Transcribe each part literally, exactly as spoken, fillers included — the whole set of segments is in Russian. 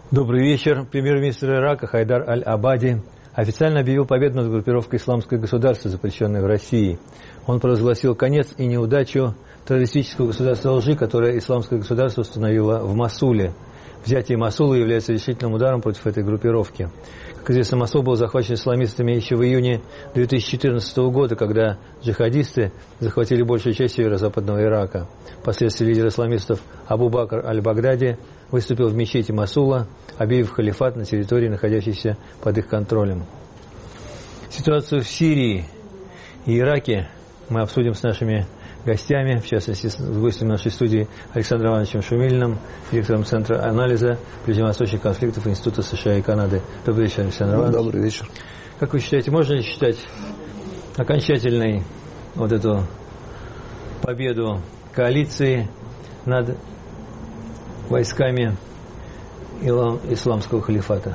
Добрый вечер. Премьер-министр Ирака Хайдар Аль-Абади официально объявил победу над группировкой «Исламское государство», запрещенной в России. Он провозгласил конец и неудачу террористического государства лжи, которое «Исламское государство» установило в Мосуле. Взятие Мосула является решительным ударом против этой группировки. Как известно, Мосул был захвачен исламистами еще в июне две тысячи четырнадцатого года, когда джихадисты захватили большую часть северо-западного Ирака. Впоследствии лидер исламистов Абу Бакр Аль-Багдади выступил в мечети Мосула, объявив халифат на территории, находящейся под их контролем. Ситуацию в Сирии и Ираке мы обсудим с нашими гостями, в частности, с гостем нашей студии Александром Ивановичем Шумилиным, директором Центра анализа ближневосточных конфликтов Института США и Канады. Добрый вечер, Александр Иванович. Добрый вечер. Как вы считаете, можно ли считать окончательной вот эту победу коалиции над войсками исламского халифата?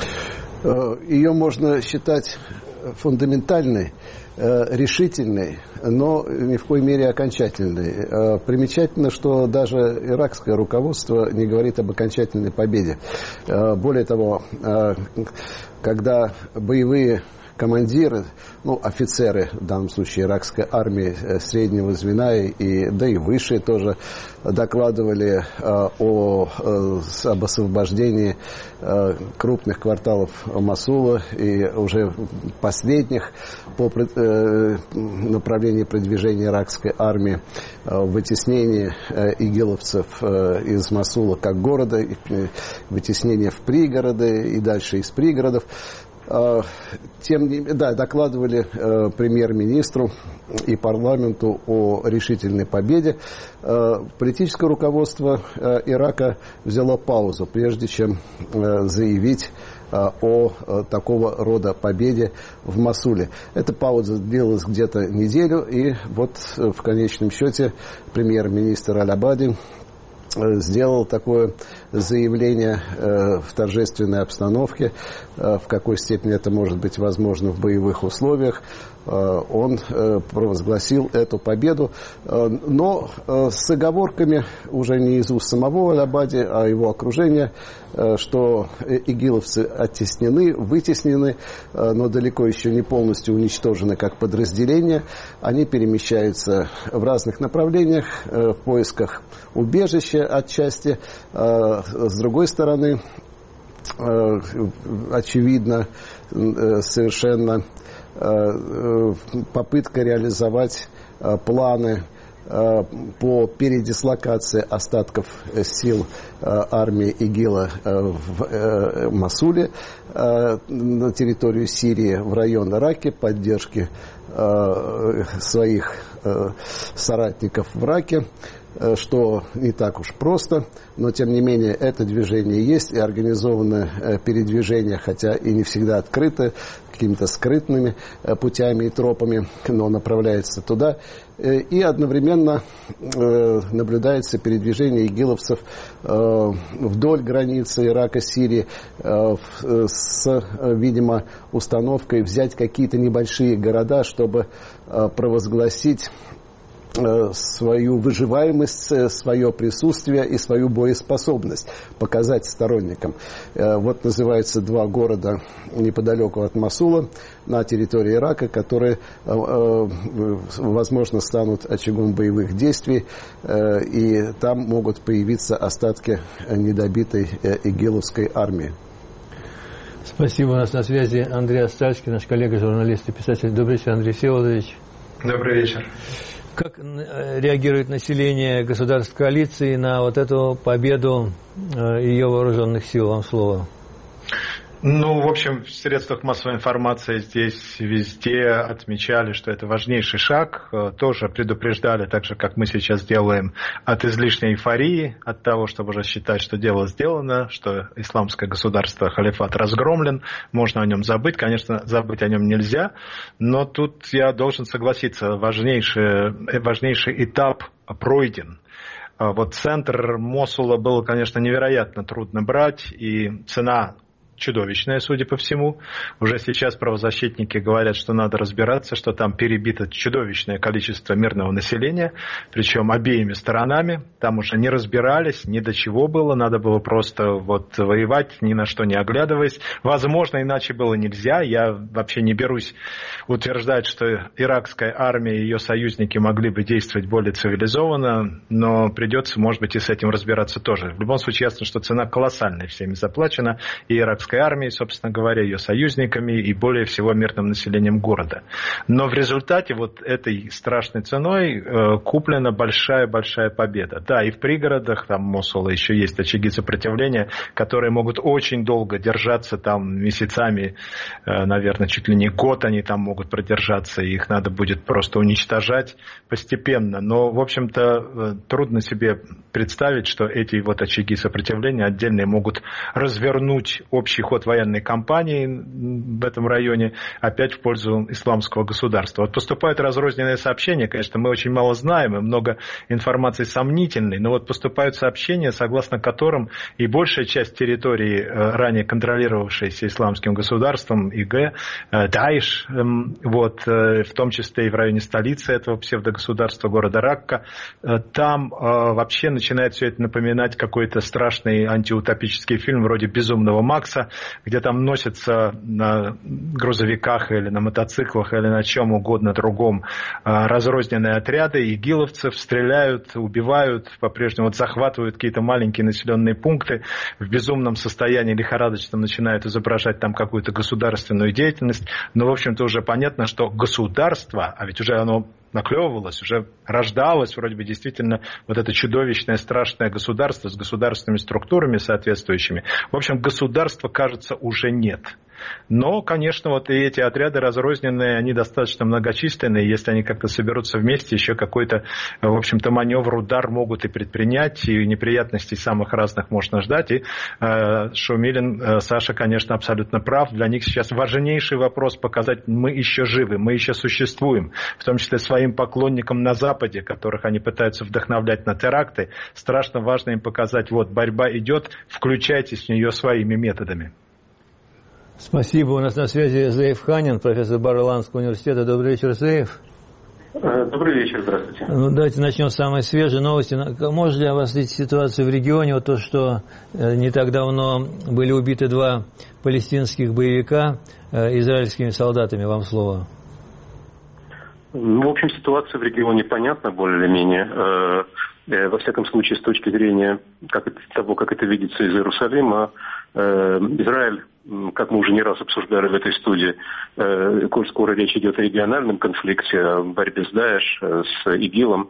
Ее можно считать фундаментальной, решительной, но ни в коей мере окончательной. Примечательно, что даже иракское руководство не говорит об окончательной победе. Более того, когда боевые командиры, ну, офицеры, в данном случае иракской армии среднего звена, и, да и выше тоже, докладывали о, об освобождении крупных кварталов Мосула и уже последних по направлению продвижения иракской армии, вытеснение игиловцев из Мосула как города, вытеснение в пригороды и дальше из пригородов. Тем не менее, да, докладывали э, премьер-министру и парламенту о решительной победе. Э, политическое руководство э, Ирака взяло паузу, прежде чем э, заявить э, о э, такого рода победе в Мосуле. Эта пауза длилась где-то неделю, и вот э, в конечном счете премьер-министр Аль-Абади сделал такое заявление э, в торжественной обстановке. Э, в какой степени это может быть возможно в боевых условиях. Э, он э, провозгласил эту победу, э, но э, с оговорками уже не из уст самого Аль-Абади, а его окружения, э, что игиловцы оттеснены, вытеснены, э, но далеко еще не полностью уничтожены как подразделения. Они перемещаются в разных направлениях э, в поисках убежища отчасти. С другой стороны, очевидно, совершенно попытка реализовать планы по передислокации остатков сил армии ИГИЛа в Мосуле на территорию Сирии в район Раки, поддержки своих соратников в Раке, что не так уж просто, но тем не менее это движение есть, и организованное передвижение, хотя и не всегда открыто, какими-то скрытными путями и тропами, но направляется туда. И одновременно наблюдается передвижение игиловцев вдоль границы Ирака-Сирии с, видимо, установкой взять какие-то небольшие города, чтобы провозгласить свою выживаемость, свое присутствие и свою боеспособность показать сторонникам. Вот называются два города неподалеку от Мосула на территории Ирака, которые, возможно, станут очагом боевых действий, и там могут появиться остатки недобитой игиловской армии. Спасибо. У нас на связи Андрей Остальский, наш коллега, журналист и писатель. Добрый вечер, Андрей Всеволодович. Добрый вечер. Как реагирует население государств коалиции на вот эту победу ее вооруженных сил? Вам слово. Ну, в общем, в средствах массовой информации здесь везде отмечали, что это важнейший шаг. Тоже предупреждали, так же, как мы сейчас делаем, от излишней эйфории, от того, чтобы уже считать, что дело сделано, что исламское государство, халифат разгромлен, можно о нем забыть. Конечно, забыть о нем нельзя, но тут я должен согласиться, важнейший, важнейший этап пройден. Вот центр Мосула было, конечно, невероятно трудно брать, и цена чудовищная, судя по всему. Уже сейчас правозащитники говорят, что надо разбираться, что там перебито чудовищное количество мирного населения, причем обеими сторонами. Там уже не разбирались, ни до чего было, надо было просто вот воевать, ни на что не оглядываясь. Возможно, иначе было нельзя. Я вообще не берусь утверждать, что иракская армия и ее союзники могли бы действовать более цивилизованно, но придется, может быть, и с этим разбираться тоже. В любом случае, ясно, что цена колоссальная всеми заплачена, и иракской армией, собственно говоря, ее союзниками, и более всего мирным населением города. Но в результате вот этой страшной ценой э, куплена большая-большая победа. Да, и в пригородах там Мосула еще есть очаги сопротивления, которые могут очень долго держаться там месяцами, э, наверное, чуть ли не год они там могут продержаться, и их надо будет просто уничтожать постепенно. Но, в общем-то, э, трудно себе представить, что эти вот очаги сопротивления отдельные могут развернуть общий ход военной кампании в этом районе опять в пользу исламского государства. Вот поступают разрозненные сообщения, конечно, мы очень мало знаем, и много информации сомнительной, но вот поступают сообщения, согласно которым и большая часть территории, ранее контролировавшейся исламским государством, ИГ, Даиш, вот, в том числе и в районе столицы этого псевдогосударства, города Ракка, там вообще начинает все это напоминать какой-то страшный антиутопический фильм вроде «Безумного Макса», где там носятся на грузовиках или на мотоциклах или на чем угодно другом разрозненные отряды игиловцев, стреляют, убивают, по-прежнему вот захватывают какие-то маленькие населенные пункты, в безумном состоянии лихорадочном начинают изображать там какую-то государственную деятельность. Но, в общем-то, уже понятно, что государство, а ведь уже оно наклевывалось, уже рождалось вроде бы действительно вот это чудовищное, страшное государство с государственными структурами соответствующими. В общем, государства, кажется, уже нет. Но, конечно, вот и эти отряды разрозненные, они достаточно многочисленные. Если они как-то соберутся вместе, еще какой-то, в общем-то, маневр, удар могут и предпринять, и неприятностей самых разных можно ждать. И э, Шумилин, э, Саша, конечно, абсолютно прав. Для них сейчас важнейший вопрос показать, мы еще живы, мы еще существуем. В том числе своим поклонникам на Западе, которых они пытаются вдохновлять на теракты. Страшно важно им показать, вот, борьба идет, включайтесь в нее своими методами. Спасибо. У нас на связи Зеев Ханин, профессор Бар-Иланского университета. Добрый вечер, Зеев. Добрый вечер, здравствуйте. Ну, давайте начнем с самой свежей новости. Может ли обострить ситуацию в регионе вот то, что не так давно были убиты два палестинских боевика израильскими солдатами? Вам слово. Ну, в общем, ситуация в регионе понятна более или менее. Во всяком случае, с точки зрения как это, того, как это видится из Иерусалима, Израиль, как мы уже не раз обсуждали в этой студии, коль скоро речь идет о региональном конфликте, о борьбе с Даиш, с ИГИЛом,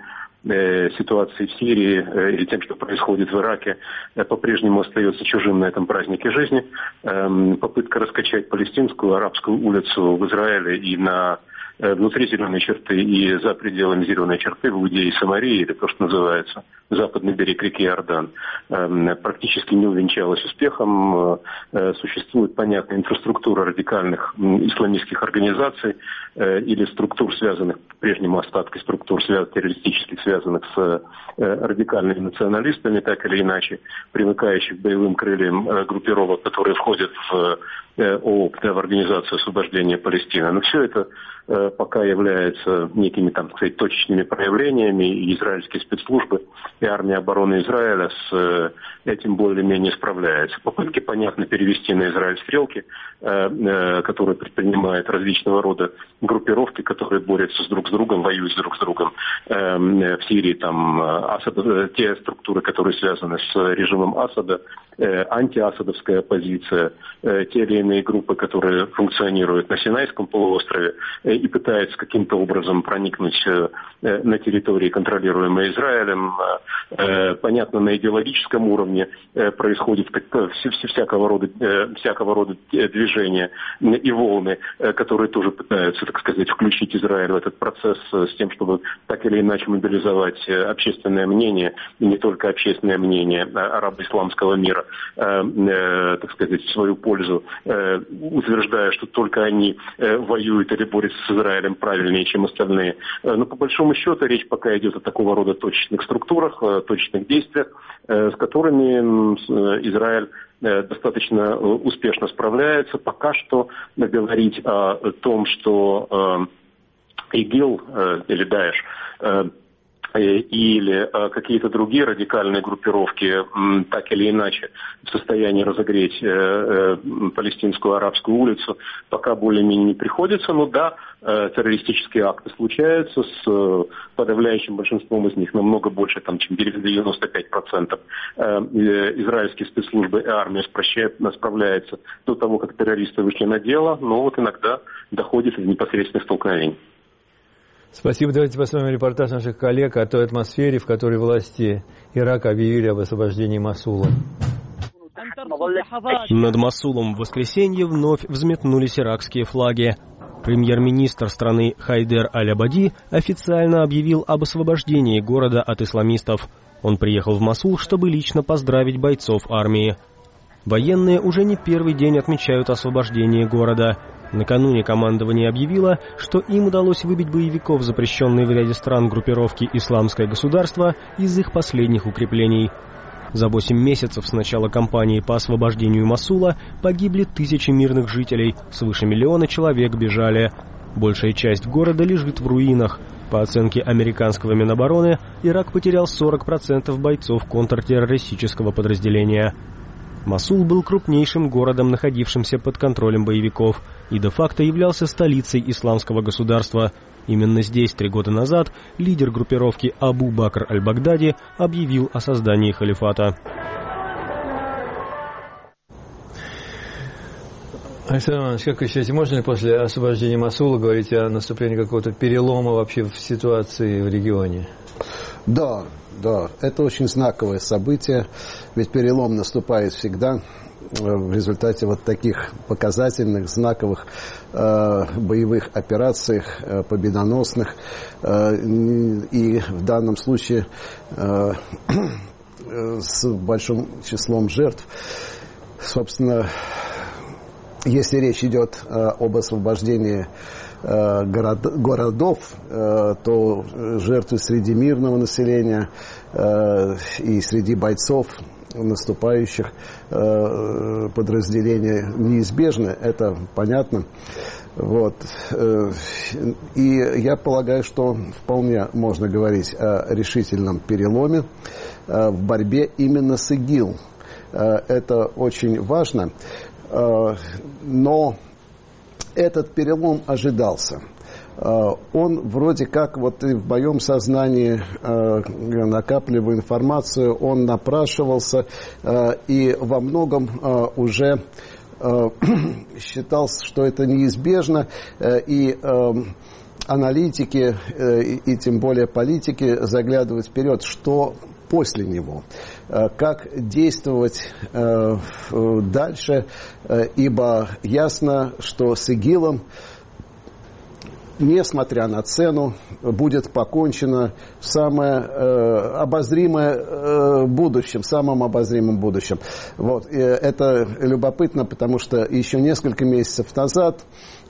ситуации в Сирии или тем, что происходит в Ираке, по-прежнему остается чужим на этом празднике жизни. Попытка раскачать палестинскую, арабскую улицу в Израиле и на внутри зеленой черты и за пределами зеленой черты в Иудее и Самарии, или то, что называется западный берег реки Иордан, практически не увенчалась успехом. Существует понятная инфраструктура радикальных исламистских организаций или структур, связанных, по-прежнему остатки структур террористических, связанных с радикальными националистами, так или иначе, примыкающих к боевым крыльям группировок, которые входят в ООП, в Организацию освобождения Палестины. Но все это пока является некими, там, так сказать, точечными проявлениями, и израильские спецслужбы и армия обороны Израиля с этим более-менее справляется. Попытки, понятно, перевести на Израиль стрелки, которые предпринимают различного рода группировки, которые борются с друг с другом, воюют с друг с другом. В Сирии там Асад, те структуры, которые связаны с режимом Асада, антиасадовская оппозиция, те или иные группы, которые функционируют на Синайском полуострове и пытаются каким-то образом проникнуть на территории, контролируемые Израилем. Понятно, на идеологическом уровне происходит всякого рода, всякого рода движения и волны, которые тоже пытаются, так сказать, включить Израиль в этот процесс с тем, чтобы так или иначе мобилизовать общественное мнение, и не только общественное мнение арабо-исламского мира, так сказать, в свою пользу, утверждая, что только они воюют или борются Израилем правильнее, чем остальные. Но по большому счету речь пока идет о такого рода точечных структурах, точечных действиях, с которыми Израиль достаточно успешно справляется. Пока что говорить о том, что ИГИЛ или Даиш или какие-то другие радикальные группировки так или иначе в состоянии разогреть палестинскую арабскую улицу, пока более-менее не приходится. Но да, террористические акты случаются с подавляющим большинством из них, намного больше, там, чем девяносто пять процентов. Израильские спецслужбы и армия справляются до того, как террористы вышли на дело, но вот иногда доходит до непосредственных столкновений. Спасибо. Давайте посмотрим репортаж наших коллег о той атмосфере, в которой власти Ирака объявили об освобождении Мосула. Над Мосулом в воскресенье вновь взметнулись иракские флаги. Премьер-министр страны Хайдер Аль-Абади официально объявил об освобождении города от исламистов. Он приехал в Мосул, чтобы лично поздравить бойцов армии. Военные уже не первый день отмечают освобождение города. Накануне командование объявило, что им удалось выбить боевиков, запрещенные в ряде стран группировки «Исламское государство», из их последних укреплений. За восемь месяцев с начала кампании по освобождению Мосула погибли тысячи мирных жителей, свыше миллиона человек бежали. Большая часть города лежит в руинах. По оценке американского Минобороны, Ирак потерял сорок процентов бойцов контртеррористического подразделения. Мосул был крупнейшим городом, находившимся под контролем боевиков, и де-факто являлся столицей исламского государства. Именно здесь три года назад лидер группировки Абу Бакр аль-Багдади объявил о создании халифата. Александр Иванович, как вы считаете, можно ли после освобождения Мосула говорить о наступлении какого-то перелома вообще в ситуации в регионе? Да, да, это очень знаковое событие, ведь перелом наступает всегда в результате вот таких показательных, знаковых э, боевых операций, э, победоносных, э, и в данном случае э, с большим числом жертв. Собственно, если речь идет э, об освобождении э, город, городов, э, то жертвы среди мирного населения э, и среди бойцов наступающих э, подразделений неизбежны, это понятно. Вот. И я полагаю, что вполне можно говорить о решительном переломе э, в борьбе именно с ИГИЛ. Э, это очень важно. Но этот перелом ожидался. Он вроде как, вот и в моем сознании, накапливая информацию, он напрашивался и во многом уже считался, что это неизбежно, и аналитики, и тем более политики заглядывают вперед, что после него, как действовать дальше, ибо ясно, что с ИГИЛом, несмотря на цену, будет покончено в самое обозримое будущем, в самом обозримом будущем. Вот. И это любопытно, потому что еще несколько месяцев назад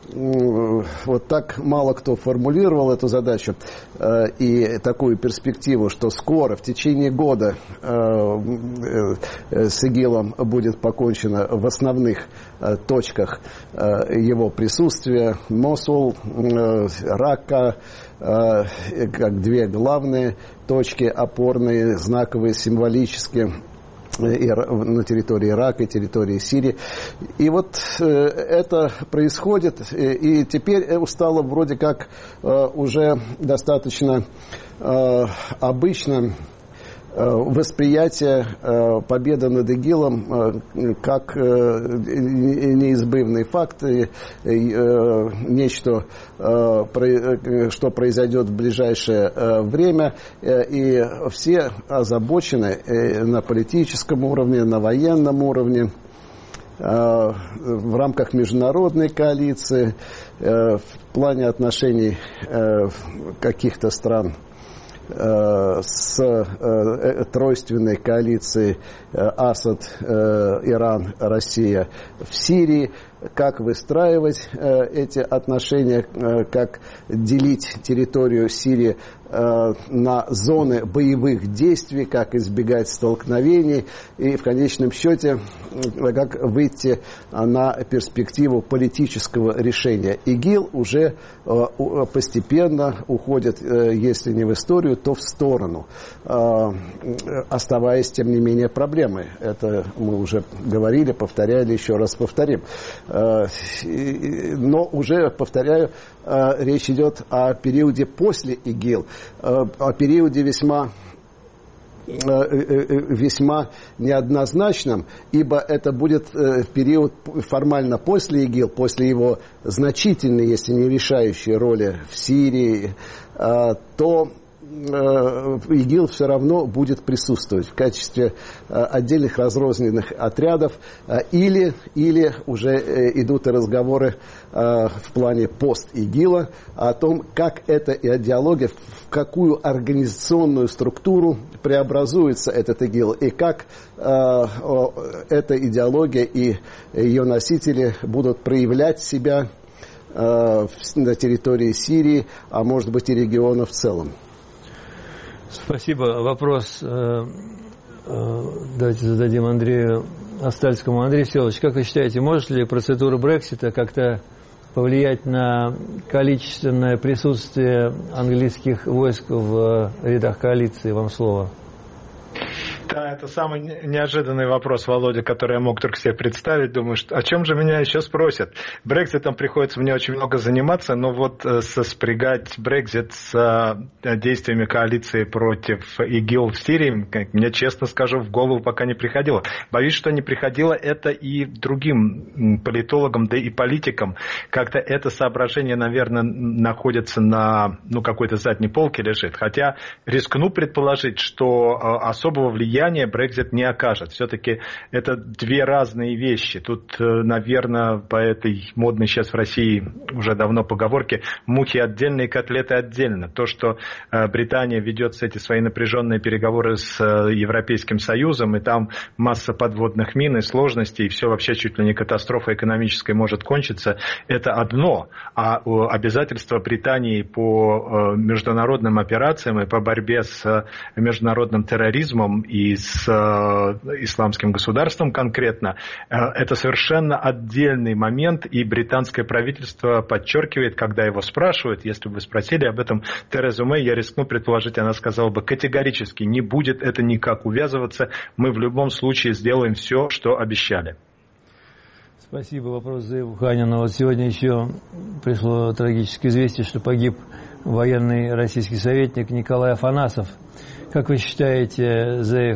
вот так мало кто формулировал эту задачу э, и такую перспективу, что скоро, в течение года э, э, с ИГИЛом будет покончено в основных э, точках э, его присутствия. Мосул, э, Рака, э, как две главные точки, опорные, знаковые, символические, на территории Ирака и территории Сирии. И вот э, это происходит, и, и теперь стало вроде как э, уже достаточно э, обычно э, восприятие э, победы над ИГИЛом э, как э, неизбывный факт, и, э, нечто, э, про, что произойдет в ближайшее э, время, э, и все озабочены э, на политическом уровне, на военном уровне, э, в рамках международной коалиции, э, в плане отношений э, каких-то стран с э, тройственной коалицией э, Асад, э, Иран, Россия в Сирии. как выстраивать э, эти отношения, э, как делить территорию Сирии э, на зоны боевых действий, как избегать столкновений и в конечном счете э, как выйти на перспективу политического решения. ИГИЛ уже э, постепенно уходит, э, если не в историю, то в сторону, э, оставаясь, тем не менее, проблемой. Это мы уже говорили, повторяли, еще раз повторим. Э, но уже, повторяю, э, речь идет о периоде после ИГИЛ, э, о периоде весьма весьма неоднозначным, ибо это будет период формально после ИГИЛ, после его значительной, если не решающей роли в Сирии, то ИГИЛ все равно будет присутствовать в качестве отдельных разрозненных отрядов, или, или уже идут и разговоры в плане пост-ИГИЛа о том, как эта идеология, в какую организационную структуру преобразуется этот ИГИЛ, и как эта идеология и ее носители будут проявлять себя на территории Сирии, а может быть и региона в целом. Спасибо. Вопрос э, э, давайте зададим Андрею Остальскому. Андрей Всеволодович, как вы считаете, может ли процедура Брексита как-то повлиять на количественное присутствие английских войск в рядах коалиции? Вам слово. Да, это самый неожиданный вопрос, Володя, который я мог только себе представить. Думаю, что, о чем же меня еще спросят? Брекситом приходится мне очень много заниматься, но вот э, спрягать Брексит с э, действиями коалиции против ИГИЛ в Сирии, как мне, честно скажу, в голову пока не приходило. Боюсь, что не приходило это и другим политологам, да и политикам. Как-то это соображение, наверное, находится на ну, какой-то задней полке лежит. Хотя рискну предположить, что э, особого влияния Брексит не окажет. Все-таки это две разные вещи. Тут, наверное, по этой модной сейчас в России уже давно поговорке мухи отдельно и котлеты отдельно. То, что Британия ведет эти свои напряженные переговоры с Европейским Союзом, и там масса подводных мин и сложностей, и все вообще чуть ли не катастрофа экономической может кончиться, это одно. А обязательства Британии по международным операциям и по борьбе с международным терроризмом и с э, исламским государством конкретно, э, это совершенно отдельный момент, и британское правительство подчеркивает, когда его спрашивают, если бы вы спросили об этом Терезу Мэй, я рискну предположить, она сказала бы категорически, не будет это никак увязываться, мы в любом случае сделаем все, что обещали. Спасибо. Вопрос за Евханина. Вот сегодня еще пришло трагическое известие, что погиб военный российский советник Николай Афанасов. Как вы считаете, Зеев,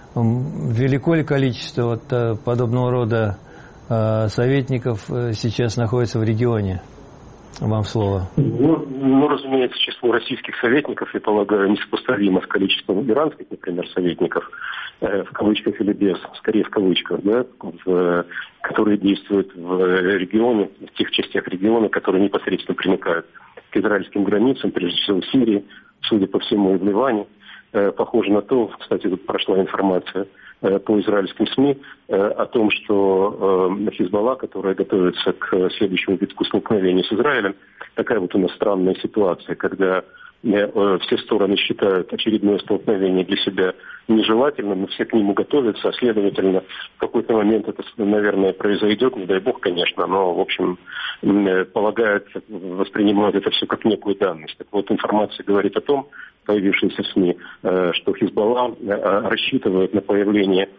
велико ли количество вот подобного рода советников сейчас находится в регионе? Вам слово. Ну, ну, разумеется, число российских советников, я полагаю, несопоставимо с количеством иранских, например, советников, э, в кавычках или без, скорее в кавычках, да, в, которые действуют в регионе, в тех частях региона, которые непосредственно примыкают к израильским границам, прежде всего в Сирии, судя по всему, и в Ливане. Э, похоже на то, кстати, тут прошла информация э, по израильским СМИ э, о том, что э, Хизбалла, которая готовится к следующему витку столкновения с Израилем, такая вот у нас странная ситуация, когда э, все стороны считают очередное столкновение для себя нежелательным, но все к нему готовятся, а следовательно, в какой-то момент это, наверное, произойдет, не дай бог, конечно, но, в общем, э, полагают, воспринимают это все как некую данность. Так вот, информация говорит о том, появившиеся в СМИ, что Хизбалла рассчитывает на появление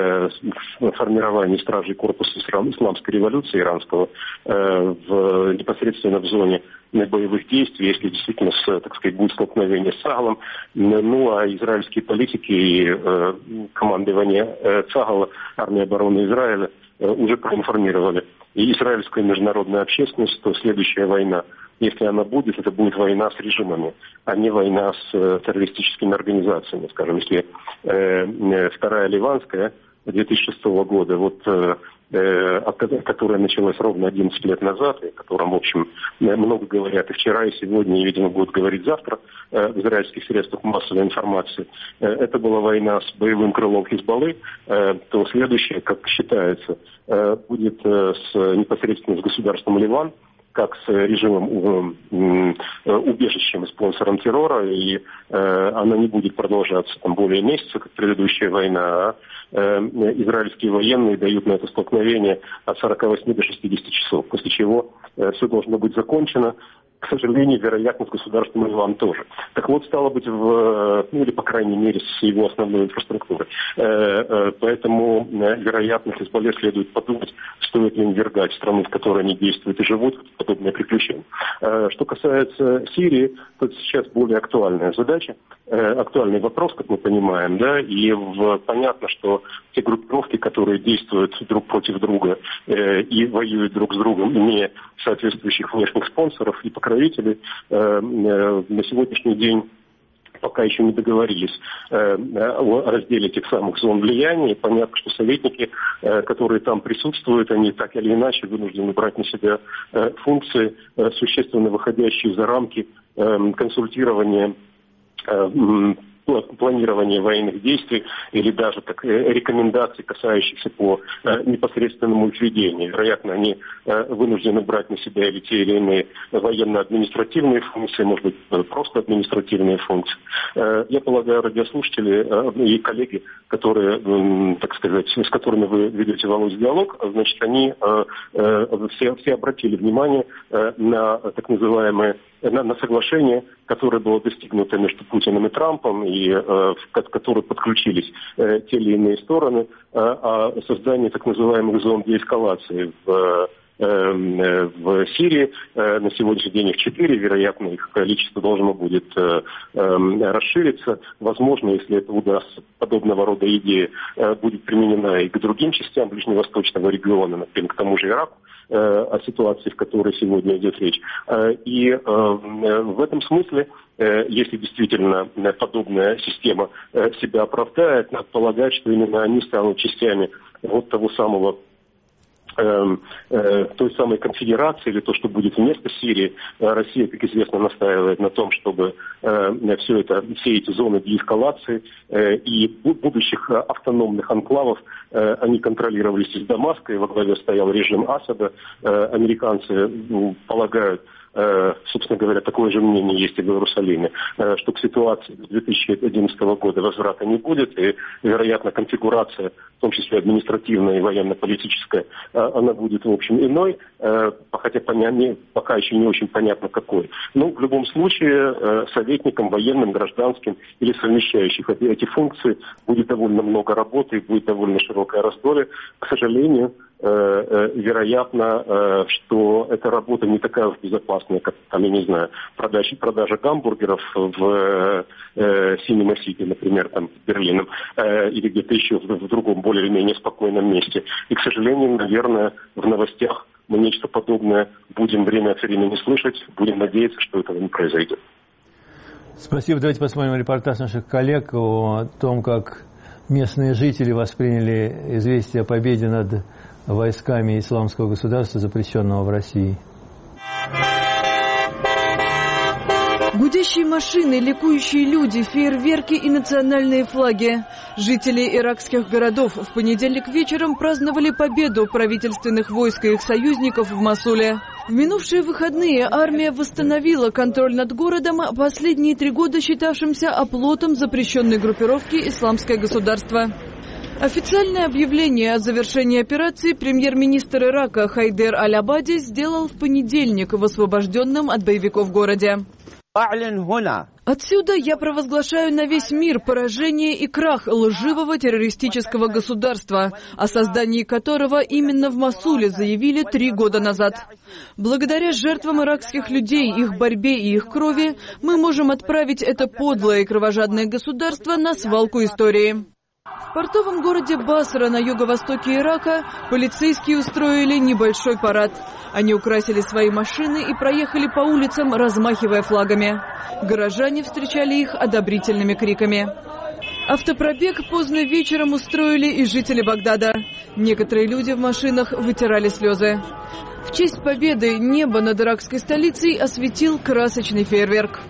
формирования стражей корпуса исламской революции иранского в, непосредственно в зоне боевых действий, если действительно, с, так сказать, будет столкновение с Цагалом. Ну, а израильские политики и командование Цагала, армия обороны Израиля, уже проинформировали и израильскую международную общественность, что следующая война, если она будет, это будет война с режимами, а не война с э, террористическими организациями. Скажем, если э, э, вторая ливанская две тысячи шестого года, вот э, которая началась ровно одиннадцать лет назад, и о котором, в общем, много говорят и вчера, и сегодня, и, видимо, будут говорить завтра в израильских средствах массовой информации. Это была война с боевым крылом Хизбаллы, то следующее, как считается, будет с, непосредственно с государством Ливан, как с режимом убежищем и спонсором террора, и э, она не будет продолжаться там более месяца, как предыдущая война, а э, израильские военные дают на это столкновение от сорока восьми до шестидесяти часов, после чего э, все должно быть закончено. К сожалению, вероятно, с государством Ливан тоже. Так вот, стало быть, в, ну или, по крайней мере, с его основной инфраструктурой. Поэтому, вероятно, Хизбалле следует подумать, стоит ли им ввергать страну, в которой они действуют и живут, подобное приключение. Что касается Сирии, то сейчас более актуальная задача, актуальный вопрос, как мы понимаем, да, и в, понятно, что те группировки, которые действуют друг против друга и воюют друг с другом, имея соответствующих внешних спонсоров и покровителей, на сегодняшний день пока еще не договорились о разделе этих самых зон влияния. Понятно, что советники, которые там присутствуют, они так или иначе вынуждены брать на себя функции, существенно выходящие за рамки консультирования, планирования военных действий или даже так, рекомендаций, касающихся по э, непосредственному их ведению. Вероятно, они э, вынуждены брать на себя или те или иные военно-административные функции, может быть, просто административные функции. Э, я полагаю, радиослушатели э, и коллеги, которые, э, так сказать, с которыми вы ведете волос диалог, значит, они э, э, все, все обратили внимание э, на так называемые На, на соглашение, которое было достигнуто между Путиным и Трампом, и э, в которое подключились э, те или иные стороны, э, о создании так называемых зон деэскалации в, э, в Сирии. Э, на сегодняшний день их четыре, вероятно, их количество должно будет э, э, расшириться. Возможно, если это удастся, подобного рода идея э, будет применена и к другим частям ближневосточного региона, например, к тому же Ираку, о ситуации, в которой сегодня идет речь. И в этом смысле, если действительно подобная система себя оправдает, надо полагать, что именно они станут частями вот того самого той самой конфедерации, или то, что будет вместо Сирии. Россия, как известно, настаивает на том, чтобы все это, все эти зоны деэскалации и будущих автономных анклавов, они контролировались из Дамаска, и во главе стоял режим Асада. Американцы полагают, собственно говоря, такое же мнение есть и в Иерусалиме, что к ситуации две тысячи одиннадцатого года возврата не будет, и, вероятно, конфигурация, в том числе административная и военно-политическая, она будет, в общем, иной, хотя пока еще не очень понятно какой. Но в любом случае советникам, военным, гражданским или совмещающих эти функции будет довольно много работы, будет довольно широкое раздолье. К сожалению, вероятно, что эта работа не такая уж безопасная, как, там, я не знаю, продажа, продажа гамбургеров в э, Cinema City, например, там, Берлином, э, или где-то еще в, в другом, более или менее спокойном месте. И, к сожалению, наверное, в новостях мы нечто подобное будем время от времени слышать, будем надеяться, что этого не произойдет. Спасибо. Давайте посмотрим репортаж наших коллег о том, как местные жители восприняли известие о победе над войсками исламского государства, запрещенного в России. Гудящие машины, ликующие люди, фейерверки и национальные флаги. Жители иракских городов в понедельник вечером праздновали победу правительственных войск и их союзников в Мосуле. В минувшие выходные армия восстановила контроль над городом, последние три года считавшимся оплотом запрещенной группировки «Исламское государство». Официальное объявление о завершении операции премьер-министр Ирака Хайдер Аль-Абади сделал в понедельник в освобожденном от боевиков городе. Отсюда я провозглашаю на весь мир поражение и крах лживого террористического государства, о создании которого именно в Мосуле заявили три года назад. Благодаря жертвам иракских людей, их борьбе и их крови, мы можем отправить это подлое и кровожадное государство на свалку истории. В портовом городе Басра на юго-востоке Ирака полицейские устроили небольшой парад. Они украсили свои машины и проехали по улицам, размахивая флагами. Горожане встречали их одобрительными криками. Автопробег поздно вечером устроили и жители Багдада. Некоторые люди в машинах вытирали слезы. В честь победы небо над иракской столицей осветил красочный фейерверк.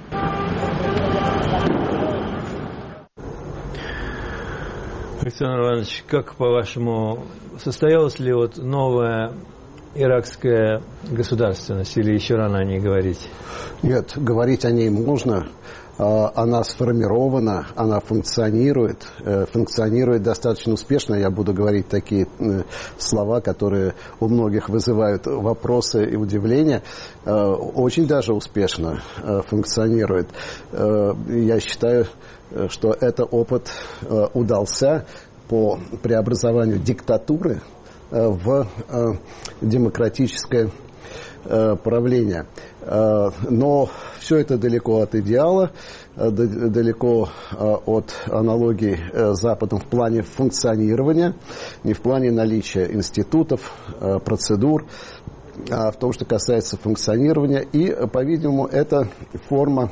Александр Иванович, как по-вашему, состоялась ли вот новая иракская государственность или еще рано о ней говорить? Нет, говорить о ней можно. Она сформирована, она функционирует, функционирует достаточно успешно. Я буду говорить такие слова, которые у многих вызывают вопросы и удивления. Очень даже успешно функционирует. Я считаю, что этот опыт удался по преобразованию диктатуры в демократическое правление. Но все это далеко от идеала, далеко от аналогии с Западом в плане функционирования, не в плане наличия институтов, процедур, а в том, что касается функционирования. И, по-видимому, это форма,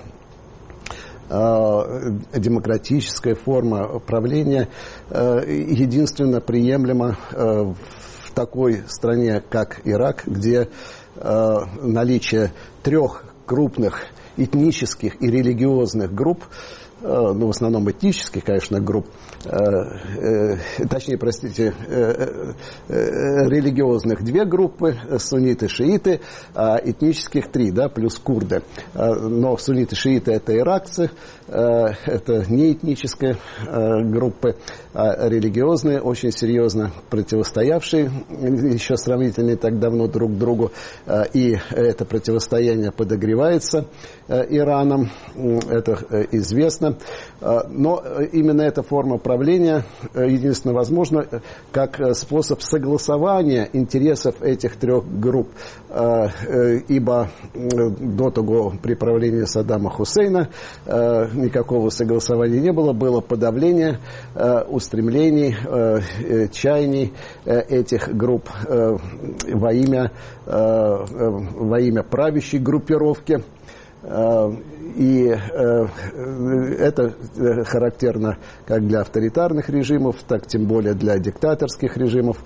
демократическая форма правления единственно приемлема в такой стране, как Ирак, где наличие трех крупных этнических и религиозных групп, ну, в основном этнических, конечно, групп, э, э, точнее, простите, э, э, религиозных две группы, сунниты, шииты, а этнических три, да, плюс курды. Но сунниты, шииты – это иракцы, э, это не этнические э, группы, а религиозные, очень серьезно противостоявшие еще сравнительно не так давно друг другу, э, и это противостояние подогревается э, Ираном, это э, известно. Но именно эта форма правления единственно возможна как способ согласования интересов этих трех групп. Ибо до того при правлении Саддама Хусейна никакого согласования не было, было подавление устремлений, чаяний этих групп во имя, во имя правящей группировки. И это характерно как для авторитарных режимов, так тем более для диктаторских режимов.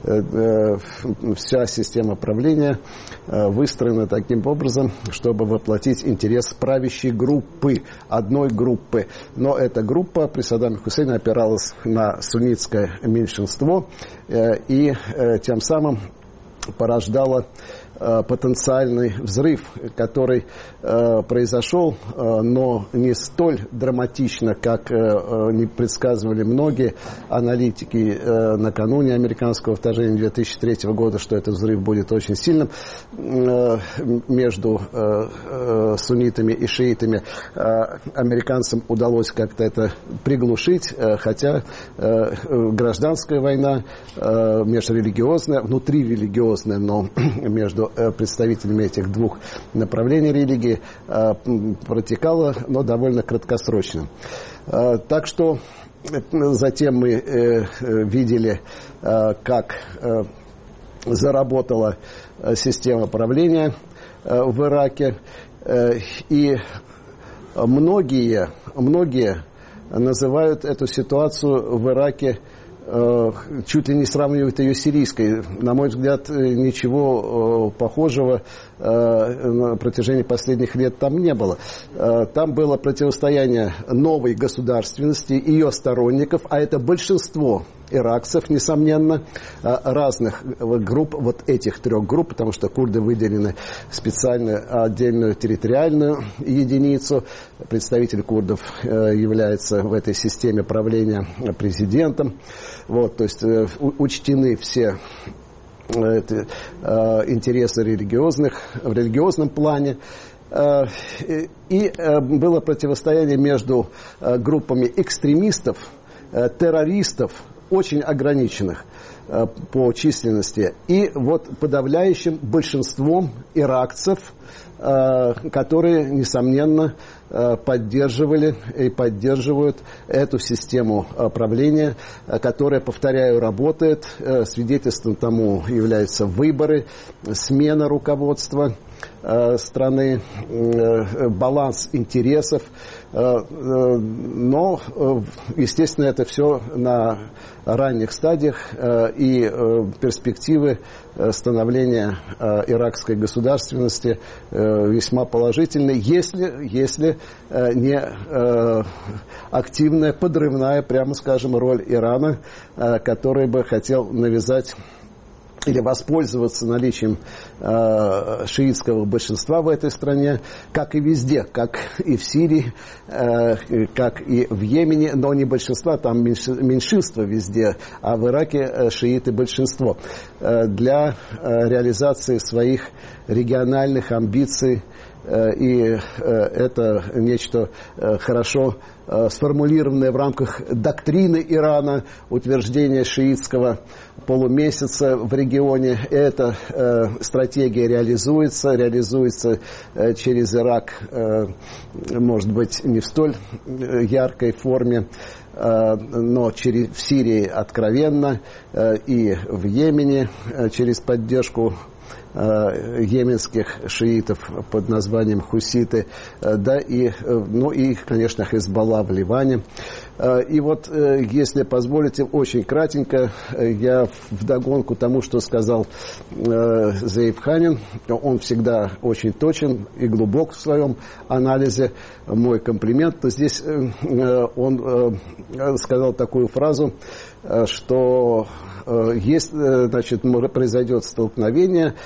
Вся система правления выстроена таким образом, чтобы воплотить интерес правящей группы, одной группы. Но эта группа при Саддаме Хусейне опиралась на суннитское меньшинство и тем самым порождала потенциальный взрыв, который э, произошел, э, но не столь драматично, как э, не предсказывали многие аналитики э, накануне американского вторжения две тысячи третьего года, что этот взрыв будет очень сильным э, между э, э, суннитами и шиитами. Э, американцам удалось как-то это приглушить, э, хотя э, гражданская война э, межрелигиозная, внутрирелигиозная, но между представителями этих двух направлений религии протекала, но довольно краткосрочно. Так что затем мы видели, как заработала система правления в Ираке, и многие, многие называют эту ситуацию в Ираке, чуть ли не сравнивают ее с сирийской. На мой взгляд, ничего похожего на протяжении последних лет там не было. Там было противостояние новой государственности, ее сторонников, а это большинство иракцев, несомненно, разных групп, вот этих трех групп, потому что курды выделены специально отдельную территориальную единицу. Представитель курдов является в этой системе правления президентом. Вот, то есть учтены все это, интересы религиозных, в религиозном плане. И было противостояние между группами экстремистов, террористов, очень ограниченных по численности, и вот подавляющим большинством иракцев, которые, несомненно, поддерживали и поддерживают эту систему правления, которая, повторяю, работает. Свидетельством тому являются выборы, смена руководства. страны, баланс интересов. Но, естественно, это все на ранних стадиях, и перспективы становления иракской государственности весьма положительны, если, если не активная, подрывная, прямо скажем, роль Ирана, который бы хотел навязать или воспользоваться наличием э, шиитского большинства в этой стране, как и везде, как и в Сирии, э, как и в Йемене, но не большинства, там меньшинство везде, а в Ираке э, шииты большинство. Э, для э, реализации своих региональных амбиций, э, и э, это нечто э, хорошо э, сформулированное в рамках доктрины Ирана, утверждение шиитского полумесяца в регионе. Эта э, стратегия реализуется, реализуется э, через Ирак, э, может быть, не в столь яркой форме, э, но через, в Сирии откровенно, э, и в Йемене э, через поддержку э, йеменских шиитов под названием хуситы, э, да, и, э, ну и, конечно, Хезболла в Ливане. И вот, если позволите, очень кратенько, я вдогонку тому, что сказал Зеиб Ханин, он всегда очень точен и глубок в своем анализе, мой комплимент, то здесь он сказал такую фразу, что если, значит, произойдет столкновение,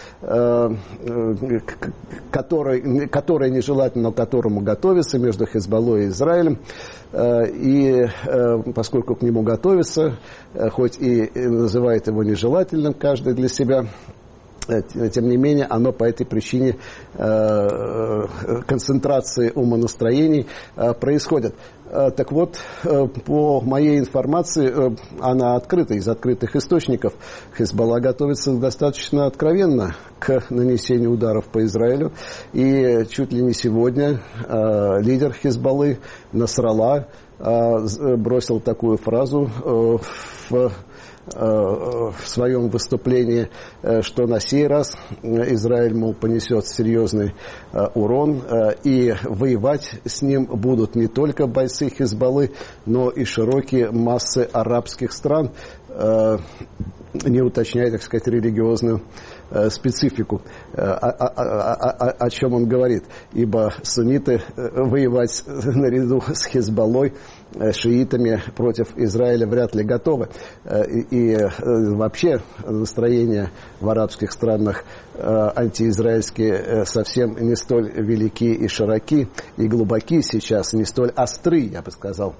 которое, которое нежелательно, но к которому готовится между Хезболлой и Израилем, и поскольку к нему готовится, хоть и называет его нежелательным каждый для себя, тем не менее, оно по этой причине э, концентрации умонастроений э, происходит. Э, так вот, э, по моей информации, э, она открыта, из открытых источников, Хезболла готовится достаточно откровенно к нанесению ударов по Израилю. И чуть ли не сегодня э, лидер Хезболлы Насралла э, бросил такую фразу э, в в своем выступлении, что на сей раз Израиль, мол, понесет серьезный урон, и воевать с ним будут не только бойцы Хезболлы, но и широкие массы арабских стран, не уточняя, так сказать, религиозную специфику, о, о, о, о чем он говорит. Ибо сунниты воевать наряду с Хезболлой, шиитами против Израиля вряд ли готовы. И, и вообще настроения в арабских странах антиизраильские совсем не столь велики и широки, и глубоки сейчас, не столь остры, я бы сказал.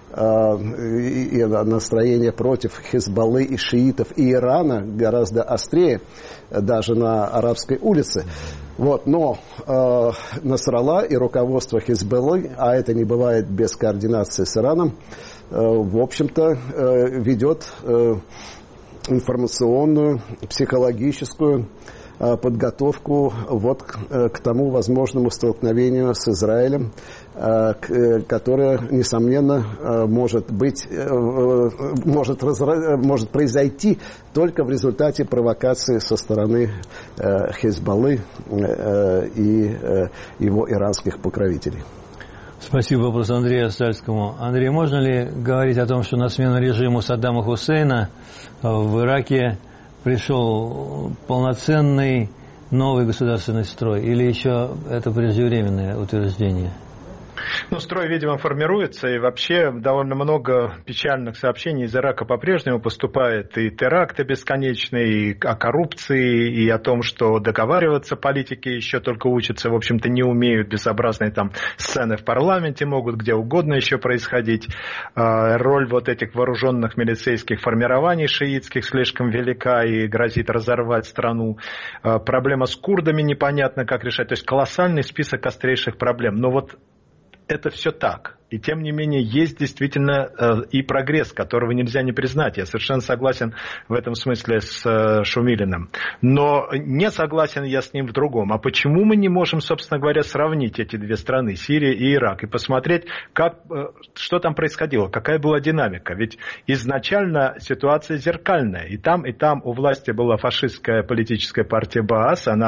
И настроение против Хезболлы и шиитов и Ирана гораздо острее, даже на арабской улице. Вот, но э, Насралла и руководство Хезболлы, а это не бывает без координации с Ираном, э, в общем-то, э, ведет э, информационную, психологическую э, подготовку вот к, э, к тому возможному столкновению с Израилем, э, к, которое, несомненно, э, может быть, э, может, разра... может произойти только в результате провокации со стороны э, Хезболлы э, и э, его иранских покровителей. Спасибо. Вопрос Андрею Сальскому. Андрей, можно ли говорить о том, что на смену режиму Саддама Хусейна в Ираке пришел полноценный новый государственный строй? Или еще это преждевременное утверждение? Ну, строй, видимо, формируется, и вообще довольно много печальных сообщений из Ирака по-прежнему поступает. И теракты бесконечные, и о коррупции, и о том, что договариваться политики еще только учатся, в общем-то, не умеют. Безобразные там сцены в парламенте могут где угодно еще происходить. Роль вот этих вооруженных милицейских формирований шиитских слишком велика и грозит разорвать страну. Проблема с курдами непонятно, как решать. То есть колоссальный список острейших проблем. Но вот это все так. И тем не менее есть действительно э, и прогресс, которого нельзя не признать. Я совершенно согласен в этом смысле с э, Шумилиным. Но не согласен я с ним в другом. А почему мы не можем, собственно говоря, сравнить эти две страны, Сирия и Ирак, и посмотреть, как, э, что там происходило, какая была динамика? Ведь изначально ситуация зеркальная. И там, и там у власти была фашистская политическая партия Баас. Она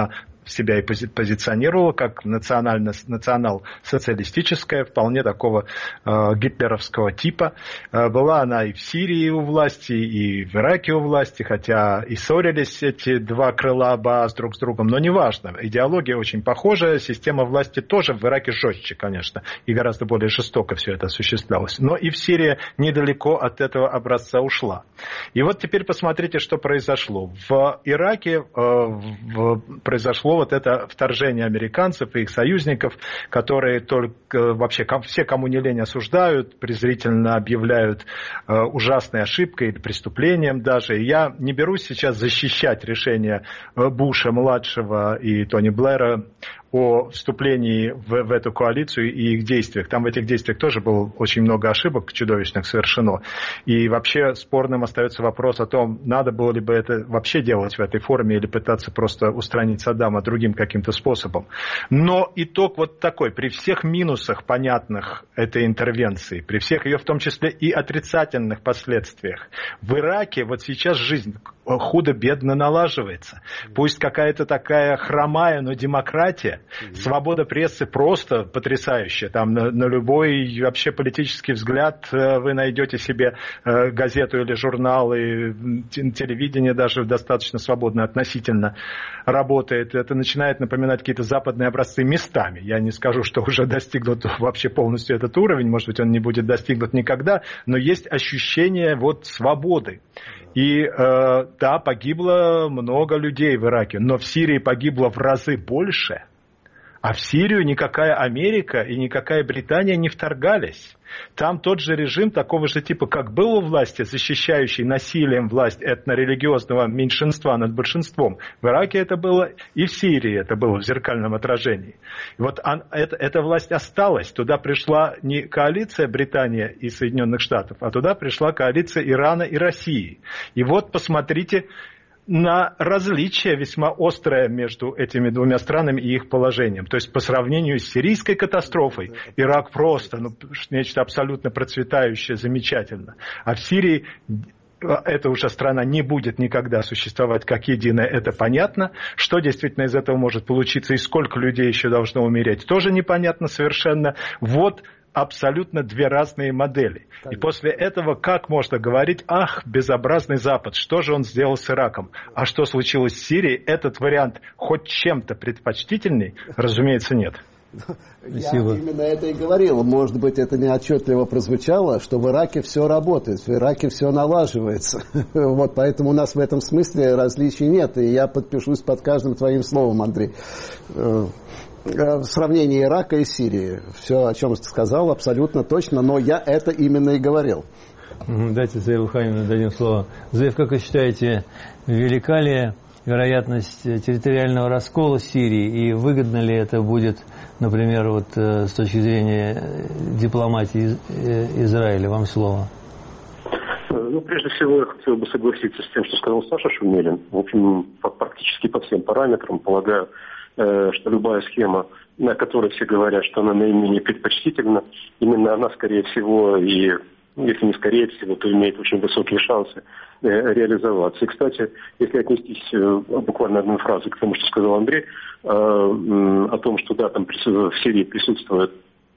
себя и пози- позиционировала как национально, национал-социалистическая, вполне такого э, гитлеровского типа. Э, была она и в Сирии у власти, и в Ираке у власти, хотя и ссорились эти два крыла Баас друг с другом, но неважно. Идеология очень похожая, система власти тоже в Ираке жестче, конечно, и гораздо более жестоко все это осуществлялось. Но и в Сирии недалеко от этого образца ушла. И вот теперь посмотрите, что произошло. В Ираке э, в, произошло вот это вторжение американцев и их союзников, которые только вообще все, кому не лень, осуждают, презрительно объявляют э, ужасной ошибкой или преступлением даже. И я не берусь сейчас защищать решение Буша-младшего и Тони Блэра о вступлении в, в эту коалицию и их действиях. Там в этих действиях тоже было очень много ошибок чудовищных совершено. И вообще спорным остается вопрос о том, надо было ли бы это вообще делать в этой форме или пытаться просто устранить Саддама другим каким-то способом. Но итог вот такой. При всех минусах понятных этой интервенции, при всех ее в том числе и отрицательных последствиях, в Ираке вот сейчас жизнь худо-бедно налаживается. Пусть какая-то такая хромая, но демократия, свобода прессы просто потрясающая. Там на, на любой вообще политический взгляд вы найдете себе газету или журнал, и телевидение даже достаточно свободно относительно работает. Это начинает напоминать какие-то западные образцы местами. Я не скажу, что уже достигнут вообще полностью этот уровень, может быть, он не будет достигнут никогда, но есть ощущение вот свободы. И э, да, погибло много людей в Ираке, но в Сирии погибло в разы больше. А в Сирию никакая Америка и никакая Британия не вторгались. Там тот же режим такого же типа, как был у власти, защищающий насилием власть этнорелигиозного меньшинства над большинством. В Ираке это было, и в Сирии это было в зеркальном отражении. И вот он, это, эта власть осталась. Туда пришла не коалиция Британии и Соединенных Штатов, а туда пришла коалиция Ирана и России. И вот посмотрите на различие весьма острое между этими двумя странами и их положением. То есть по сравнению с сирийской катастрофой Ирак просто ну, нечто абсолютно процветающее, замечательно. А в Сирии эта уже страна не будет никогда существовать как единая, это понятно. Что действительно из этого может получиться и сколько людей еще должно умереть, тоже непонятно совершенно. Вот абсолютно две разные модели. И после этого как можно говорить, ах, безобразный Запад, что же он сделал с Ираком? А что случилось с Сирией? Этот вариант хоть чем-то предпочтительней? Разумеется, нет. Я именно это и говорил. Может быть, это не отчетливо прозвучало, что в Ираке все работает, в Ираке все налаживается. Вот, поэтому у нас в этом смысле различий нет. И я подпишусь под каждым твоим словом, Андрей. В сравнении Ирака и Сирии. Все, о чем ты сказал, абсолютно точно, но я это именно и говорил. Дайте Зееву Ханину дадим слово. Зеев, как вы считаете, велика ли вероятность территориального раскола Сирии и выгодно ли это будет, например, вот с точки зрения дипломатии Израиля? Вам слово. Ну, прежде всего, я хотел бы согласиться с тем, что сказал Саша Шумилин. В общем, практически по всем параметрам полагаю, что любая схема, на которой все говорят, что она наименее предпочтительна, именно она, скорее всего, и если не скорее всего, то имеет очень высокие шансы реализоваться. И, кстати, если отнестись буквально одной фразой к тому, что сказал Андрей, о том, что да, там в Сирии присутствует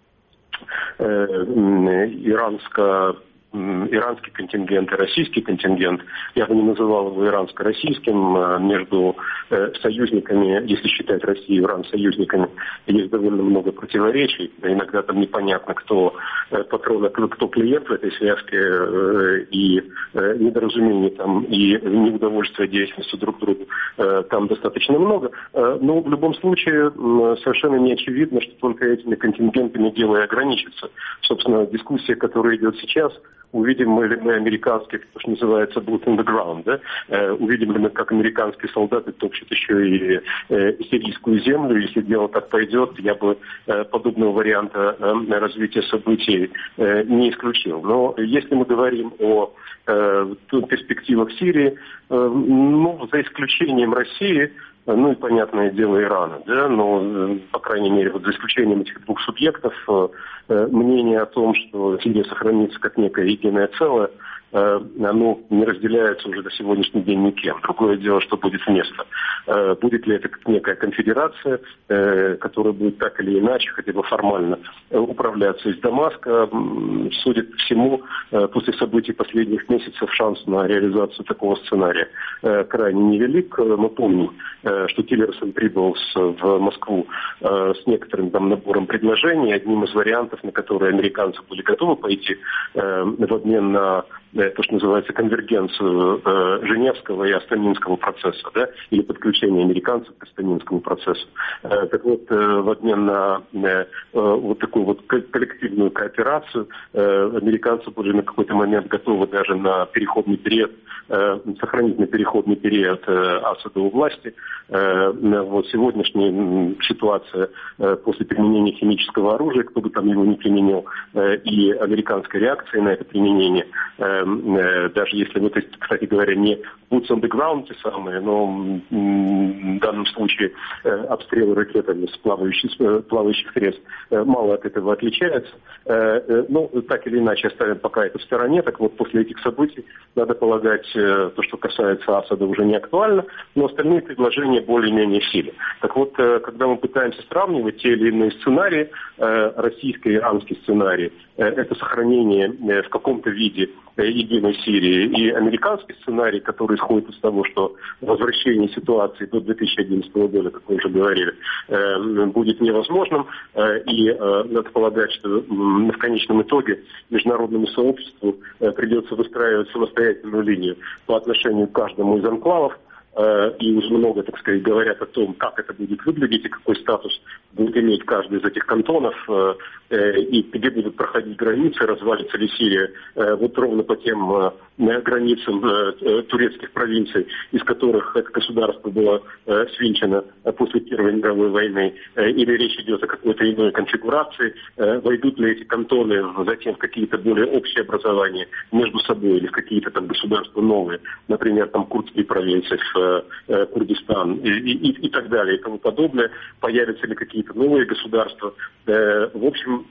иранско иранский контингент и российский контингент, я бы не называл его иранско-российским, между союзниками, если считать Россию и Иран союзниками, есть довольно много противоречий, иногда там непонятно, кто патрон, кто клиент в этой связке, и недоразумений там, и неудовольствия деятельностью друг другу там достаточно много, но в любом случае совершенно не очевидно, что только этими контингентами дело и ограничится. Собственно, дискуссия, которая идет сейчас, увидим ли мы американских, то, что называется, boot in the ground, да? э, увидим ли мы, как американские солдаты топчут еще и э, сирийскую землю. Если дело так пойдет, я бы э, подобного варианта э, развития событий э, не исключил. Но если мы говорим о э, перспективах Сирии, э, ну, за исключением России, ну и, понятное дело, Ирана, да, но, по крайней мере, вот за исключением этих двух субъектов, мнение о том, что Сирия сохранится как некое единое целое, оно не разделяется уже до сегодняшний день никем. Другое дело, что будет вместо. Будет ли это как некая конфедерация, которая будет так или иначе, хотя бы формально, управляться из Дамаска. Судя по всему, после событий последних месяцев шанс на реализацию такого сценария крайне невелик. Мы помним, что Тиллерсон прибыл в Москву с некоторым там набором предложений. Одним из вариантов, на которые американцы были готовы пойти в обмен на то, что называется конвергенцию э, Женевского и Астанинского процесса, да, или подключение американцев к Астанинскому процессу. Э, так вот, э, в обмен на э, вот такую вот коллективную кооперацию э, американцы были на какой-то момент готовы даже на переходный период, э, сохранить на переходный период э, Асада у власти. Э, вот сегодняшняя ситуация э, после применения химического оружия, кто бы там его ни применил, э, и американской реакции на это применение, э, даже если это, кстати говоря, не boots on the ground те самые, но в данном случае обстрелы ракетами с плавающих, плавающих средств мало от этого отличаются. Но так или иначе оставим пока это в стороне. Так вот, после этих событий, надо полагать, то, что касается Асада, уже не актуально, но остальные предложения более-менее в силе. Так вот, когда мы пытаемся сравнивать те или иные сценарии, российский и иранский сценарий, это сохранение в каком-то виде единой Сирии, и американский сценарий, который исходит из того, что возвращение ситуации до две тысячи одиннадцатого года, как мы уже говорили, будет невозможным, и надо полагать, что в конечном итоге международному сообществу придется выстраивать самостоятельную линию по отношению к каждому из анклавов, и уже много, так сказать, говорят о том, как это будет выглядеть и какой статус будет иметь каждый из этих кантонов, и где будут проходить границы, развалится ли Сирия вот ровно по тем границам турецких провинций, из которых это государство было свинчено после Первой мировой войны, или речь идет о какой-то иной конфигурации, войдут ли эти кантоны затем в какие-то более общие образования между собой или в какие-то там государства новые, например, там курдские провинции, Курдистан и, и, и так далее и тому подобное, появятся ли какие-то новые государства. В общем,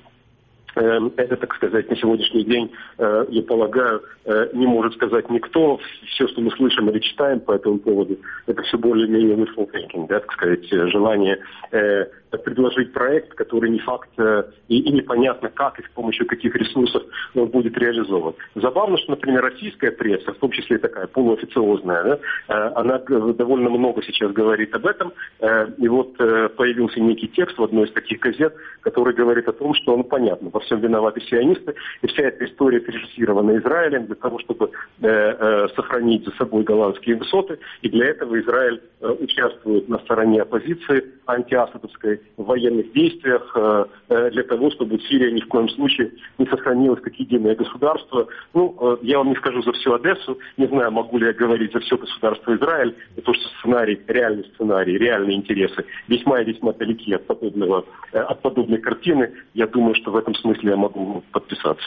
это, так сказать, на сегодняшний день, я полагаю, не может сказать никто. Все, что мы слышим или читаем по этому поводу, это все более-менее wishful thinking, да, так сказать, желание предложить проект, который не факт и, и непонятно как и с помощью каких ресурсов он будет реализован. Забавно, что, например, российская пресса, в том числе такая полуофициозная, да, она довольно много сейчас говорит об этом. И вот появился некий текст в одной из таких газет, который говорит о том, что, ну, понятно, во всем виноваты сионисты, и вся эта история срежиссирована Израилем для того, чтобы э, э, сохранить за собой голландские высоты, и для этого Израиль э, участвует на стороне оппозиции антиасадовской в военных действиях, э, э, для того, чтобы Сирия ни в коем случае не сохранилась как единое государство. Ну, э, я вам не скажу за всю Одессу, не знаю, могу ли я говорить за все государство Израиль, потому что сценарий, реальный сценарий, реальные интересы весьма и весьма далеки от подобного, э, от подобной картины. Я думаю, что в этом смысле я могу подписаться.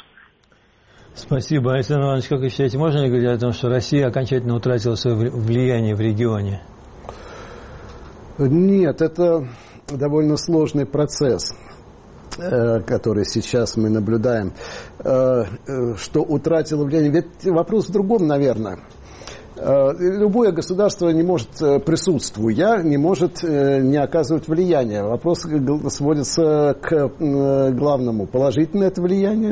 Спасибо. Александр Иванович, как вы считаете, можно ли говорить о том, что Россия окончательно утратила свое влияние в регионе? Нет, это довольно сложный процесс, который сейчас мы наблюдаем. Что утратило влияние? Ведь вопрос в другом, наверное. Любое государство не может, присутствуя, не может не оказывать влияния. Вопрос сводится к главному. Положительное это влияние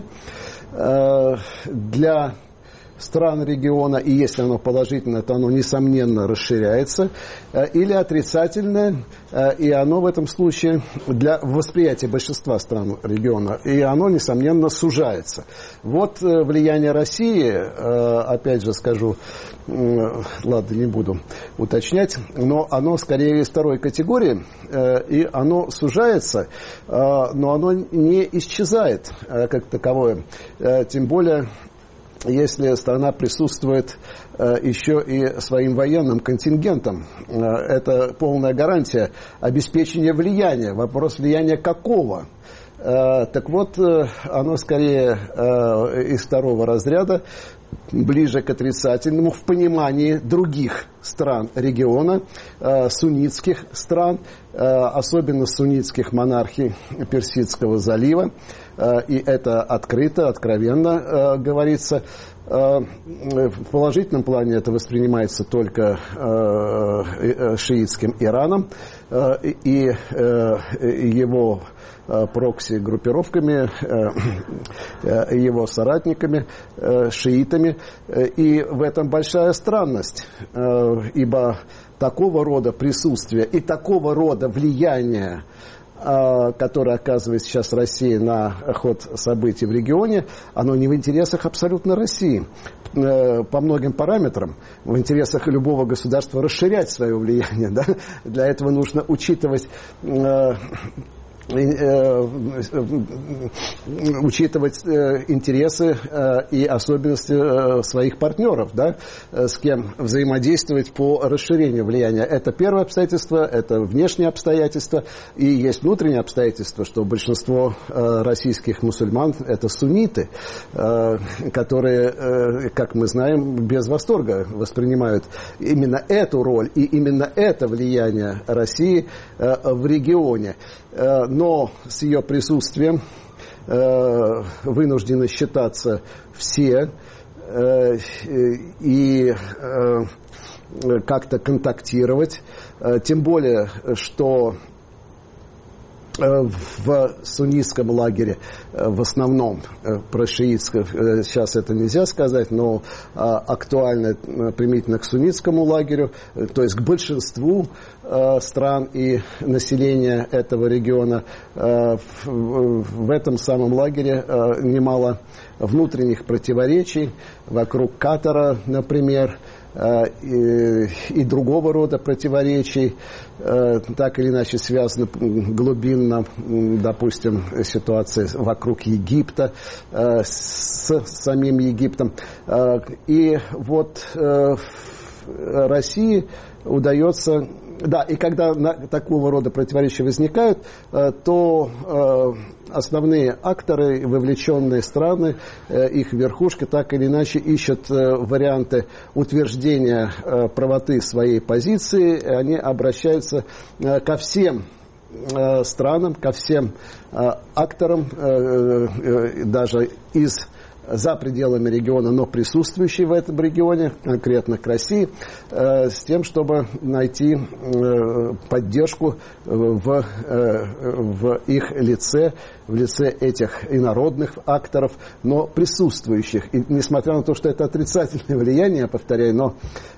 для стран региона, и если оно положительное, то оно, несомненно, расширяется, или отрицательное, и оно в этом случае для восприятия большинства стран региона, и оно, несомненно, сужается. Вот влияние России, опять же скажу, ладно, не буду уточнять, но оно скорее из второй категории, и оно сужается, но оно не исчезает как таковое, тем более если страна присутствует э, еще и своим военным контингентом. Э, это полная гарантия обеспечения влияния. Вопрос влияния какого? Э, так вот, э, оно скорее э, из второго разряда, ближе к отрицательному в понимании других стран региона, э, суннитских стран, э, особенно суннитских монархий Персидского залива. И это открыто, откровенно э, говорится. В положительном плане это воспринимается только шиитским Ираном и его прокси-группировками, его соратниками, шиитами. И в этом большая странность, ибо такого рода присутствие и такого рода влияние, которое оказывает сейчас Россия на ход событий в регионе, оно не в интересах абсолютно России. По многим параметрам в интересах любого государства расширять свое влияние. Да? Для этого нужно учитывать... учитывать интересы и особенности своих партнеров, да, с кем взаимодействовать по расширению влияния. Это первое обстоятельство, это внешнее обстоятельство, и есть внутреннее обстоятельство, что большинство российских мусульман – это сунниты, которые, как мы знаем, без восторга воспринимают именно эту роль и именно это влияние России в регионе. Но с ее присутствием э, вынуждены считаться все э, и э, как-то контактировать. Э, тем более, что в суннитском лагере, в основном про шиитское сейчас это нельзя сказать, но актуально применительно к суннитскому лагерю, то есть к большинству стран и населения этого региона. В этом самом лагере немало внутренних противоречий вокруг Катара, например, И, и другого рода противоречий, так или иначе связаны глубинно, допустим, ситуация вокруг Египта, с самим Египтом. И вот России удается... Да, и когда такого рода противоречия возникают, то основные акторы, вовлеченные страны, их верхушка, так или иначе ищут варианты утверждения правоты своей позиции. Они обращаются ко всем странам, ко всем акторам, даже из за пределами региона, но присутствующие в этом регионе, конкретно к России, э, с тем, чтобы найти э, поддержку в, э, в их лице, в лице этих инородных акторов, но присутствующих. И несмотря на то, что это отрицательное влияние, я повторяю, но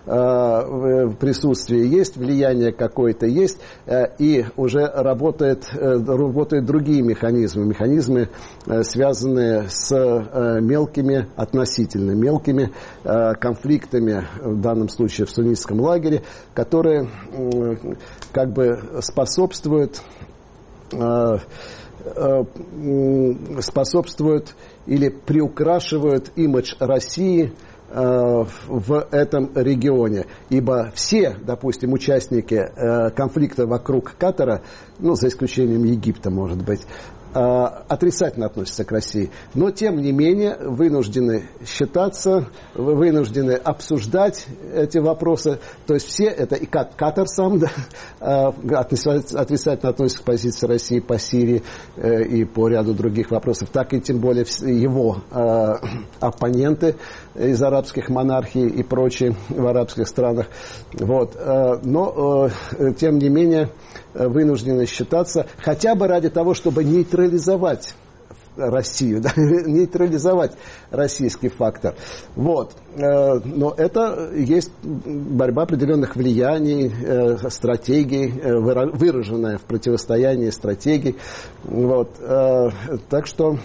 э, присутствие есть, влияние какое-то есть, э, и уже работает, э, работают другие механизмы, механизмы, э, связанные с э, мелкими, относительно мелкими э, конфликтами, в данном случае в суннитском лагере, которые э, как бы способствуют э, э, способствуют или приукрашивают имидж России э, в этом регионе. Ибо все, допустим, участники э, конфликта вокруг Катара, ну, за исключением Египта, может быть, отрицательно относятся к России, но тем не менее вынуждены считаться, вынуждены обсуждать эти вопросы. То есть все это и Катар сам, да, отрицательно относится к позиции России по Сирии и по ряду других вопросов, так и тем более его оппоненты из арабских монархий и прочие в арабских странах. Вот. Но тем не менее вынуждены считаться хотя бы ради того, чтобы нейтрализовать Россию, да, нейтрализовать российский фактор. Вот. Но это есть борьба определенных влияний, стратегий, выраженная в противостоянии стратегий. Вот. Так что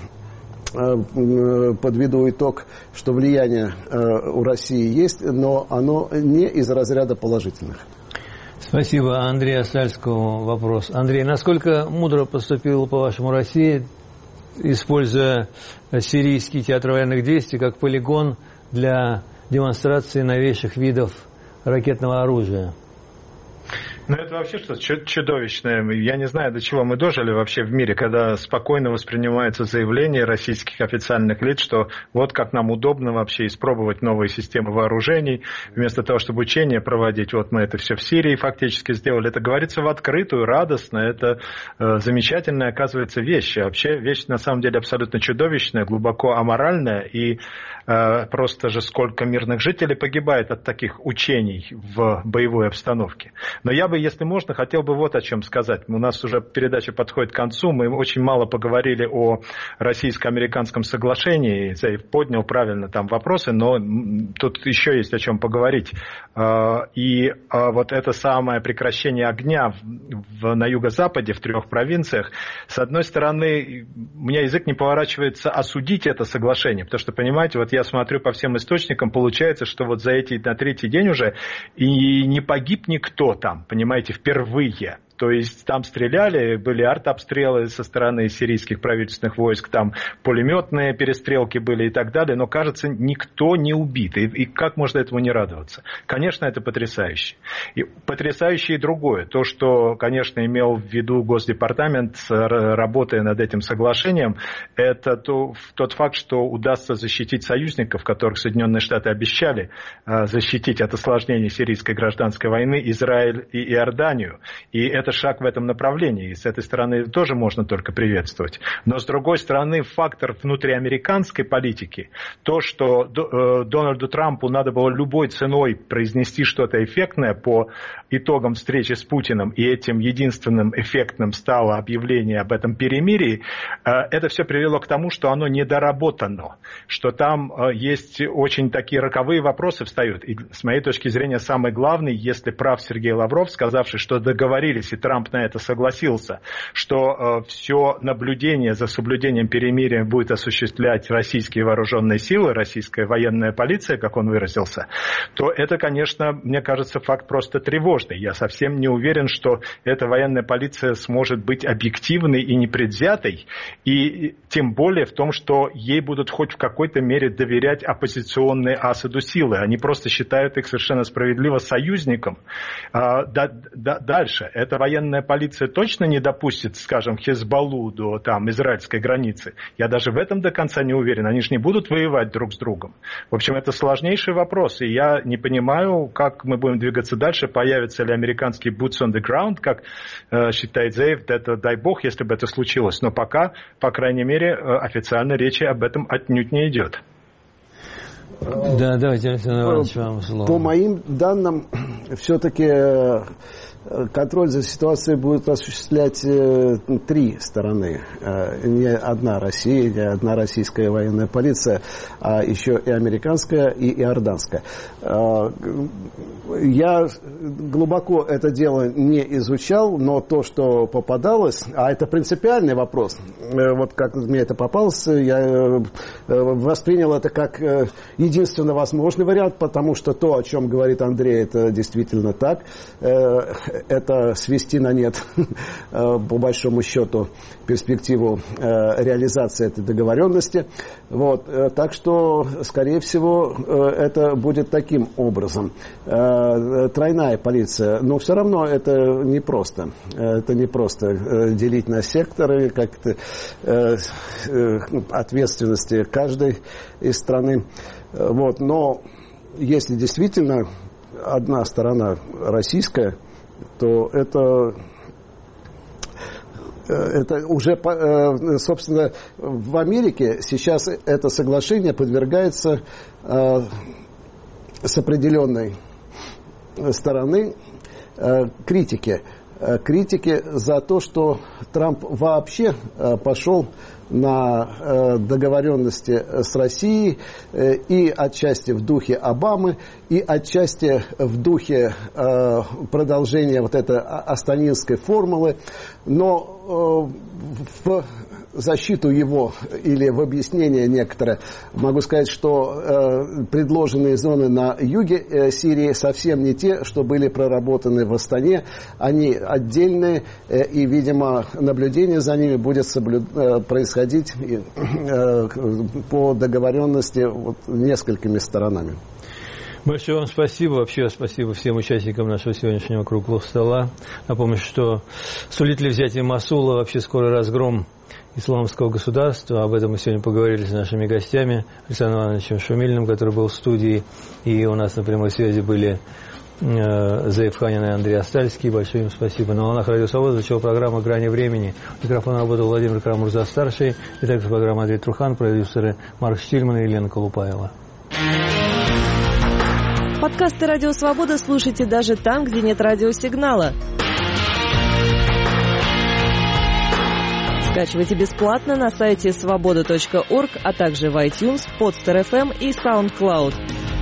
подведу итог, что влияние у России есть, но оно не из разряда положительных. Спасибо. Андрею Сальскому вопрос. Андрей, насколько мудро поступила, по-вашему, Россия, используя сирийский театр военных действий как полигон для демонстрации новейших видов ракетного оружия? Ну, это вообще что-то чудовищное. Я не знаю, до чего мы дожили вообще в мире, когда спокойно воспринимаются заявления российских официальных лиц, что вот как нам удобно вообще испробовать новые системы вооружений, вместо того, чтобы учения проводить. Вот мы это все в Сирии фактически сделали. Это говорится в открытую, радостно. Это э, замечательная, оказывается, вещь. Вообще вещь, на самом деле, абсолютно чудовищная, глубоко аморальная. И э, просто же сколько мирных жителей погибает от таких учений в боевой обстановке. Но я бы, если можно, хотел бы вот о чем сказать. У нас уже передача подходит к концу. Мы очень мало поговорили о российско-американском соглашении. Зейв поднял правильно там вопросы, но тут еще есть о чем поговорить. И вот это самое прекращение огня в, на юго-западе, в трех провинциях, с одной стороны, у меня язык не поворачивается осудить это соглашение, потому что, понимаете, вот я смотрю по всем источникам, получается, что вот за эти, на третий день уже и не погиб никто там, понимаете, впервые. То есть там стреляли, были артобстрелы со стороны сирийских правительственных войск, там пулеметные перестрелки были и так далее, но, кажется, никто не убит. И, и как можно этому не радоваться? Конечно, это потрясающе. И потрясающе и другое. То, что, конечно, имел в виду Госдепартамент, работая над этим соглашением, это то, тот факт, что удастся защитить союзников, которых Соединенные Штаты обещали защитить от осложнений сирийской гражданской войны, Израиль и Иорданию. И это шаг в этом направлении, и с этой стороны тоже можно только приветствовать. Но с другой стороны, фактор внутриамериканской политики, то, что Дональду Трампу надо было любой ценой произнести что-то эффектное по итогам встречи с Путиным, и этим единственным эффектным стало объявление об этом перемирии, это все привело к тому, что оно недоработано, что там есть очень такие роковые вопросы встают. И с моей точки зрения, самый главный, если прав Сергей Лавров, сказавший, что договорились, и Трамп на это согласился, что э, все наблюдение за соблюдением перемирия будет осуществлять российские вооруженные силы, российская военная полиция, как он выразился, то это, конечно, мне кажется, факт просто тревожный. Я совсем не уверен, что эта военная полиция сможет быть объективной и непредвзятой, и тем более в том, что ей будут хоть в какой-то мере доверять оппозиционные Асаду силы. Они просто считают их совершенно справедливо союзником. А, да, да, дальше. Это военная полиция точно не допустит, скажем, Хезболлу до там, израильской границы. Я даже в этом до конца не уверен. Они же не будут воевать друг с другом. В общем, это сложнейший вопрос. И я не понимаю, как мы будем двигаться дальше. Появятся ли американские boots on the ground, как э, считает Зейв. Это дай бог, если бы это случилось. Но пока, по крайней мере, э, официально речи об этом отнюдь не идет. Да, давайте, Александр Иванович, вам слово. По моим данным, все-таки контроль за ситуацией будет осуществлять э, три стороны. Э, не одна Россия, не одна российская военная полиция, а еще и американская, и иорданская. Э, я глубоко это дело не изучал, но то, что попадалось, а это принципиальный вопрос, э, вот как мне это попалось, я э, воспринял это как э, единственно возможный вариант, потому что то, о чем говорит Андрей, это действительно так. Э, это свести на нет, по большому счету, перспективу реализации этой договоренности. Вот. Так что, скорее всего, это будет таким образом. Тройная полиция. Но все равно это непросто. Это непросто делить на секторы, как-то ответственности каждой из страны. Вот. Но если действительно одна сторона российская, то это, это уже, собственно, в Америке сейчас это соглашение подвергается с определенной стороны критике. Критике за то, что Трамп вообще пошел на договоренности с Россией и отчасти в духе Обамы, и отчасти в духе продолжения вот этой астанинской формулы. Но в защиту его или в объяснение некоторое могу сказать, что э, предложенные зоны на юге э, Сирии совсем не те, что были проработаны в Астане. Они отдельные, э, и, видимо, наблюдение за ними будет соблю... э, происходить э, по договоренности вот, несколькими сторонами. Большое вам спасибо. Вообще спасибо всем участникам нашего сегодняшнего круглого стола. Напомню, что сулит ли взятие Мосула вообще скорый разгром исламского государства. Об этом мы сегодня поговорили с нашими гостями, Александром Ивановичем Шумилиным, который был в студии, и у нас на прямой связи были э, Заев Ханин и Андрей Астальский. Большое им спасибо. На волнах Радио Свобода начала программа «Грани времени». Микрофон работал Владимир Крамурза-старший, и также программа Андрей Трухан, продюсеры Марк Штильман и Елена Колупаева. Подкасты «Радио Свобода» слушайте даже там, где нет радиосигнала. Скачивайте бесплатно на сайте свобода точка орг, а также в iTunes, Podster эф эм и SoundCloud.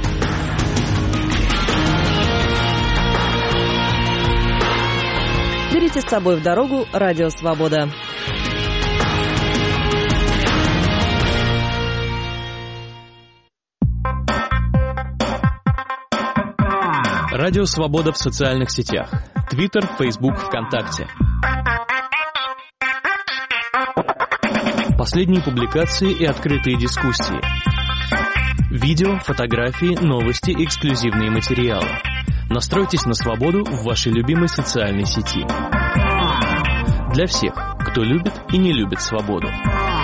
Берите с собой в дорогу «Радио Свобода». Радио Свобода в социальных сетях. Твиттер, Фейсбук, ВКонтакте. Последние публикации и открытые дискуссии. Видео, фотографии, новости, эксклюзивные материалы. Настройтесь на свободу в вашей любимой социальной сети. Для всех, кто любит и не любит свободу.